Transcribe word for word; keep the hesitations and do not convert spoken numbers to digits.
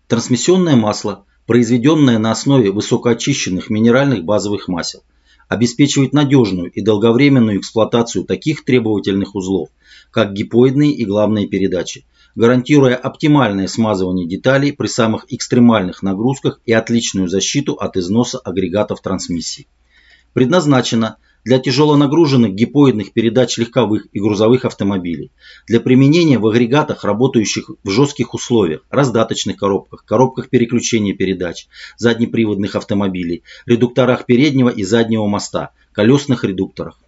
Трансмиссионное масло, произведенное на основе высокоочищенных минеральных базовых масел, обеспечивает надежную и долговременную эксплуатацию таких требовательных узлов, как гипоидные и главные передачи, гарантируя оптимальное смазывание деталей при самых экстремальных нагрузках и отличную защиту от износа агрегатов трансмиссии. Предназначено для тяжелонагруженных гипоидных передач легковых и грузовых автомобилей, для применения в агрегатах, работающих в жестких условиях, раздаточных коробках, коробках переключения передач, заднеприводных автомобилей, редукторах переднего и заднего моста, колесных редукторах.